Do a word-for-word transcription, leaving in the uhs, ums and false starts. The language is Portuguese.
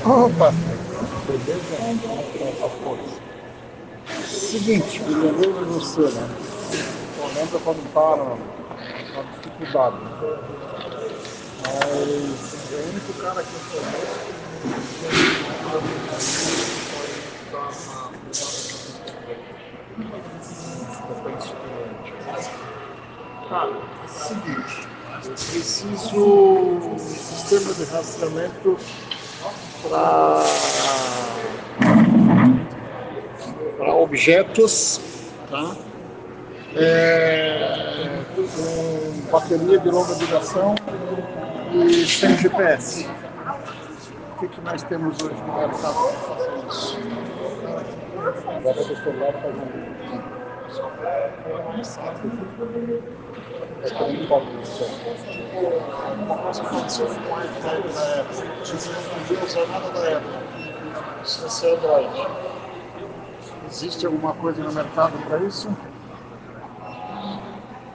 Opa, Beleza? Como é que estão essas coisas? seguinte, me lembrei de você, né? Pô, lembra quando tá na, na dificuldade, né? Mas é o único cara que eu conheço que pode me ajudar na potência cliente. Cara, é o seguinte, eu preciso um sistema de rastreamento para para objetos, tá? É, com bateria de longa duração e sem G P S. O que, que nós temos hoje no mercado para fazer isso? Agora do celular faz um. Vai ter um foco no celular. Uma coisa que aconteceu com o iPad da Apple, você não podia usar nada da Apple, sem ser Android. Existe alguma coisa no mercado para isso?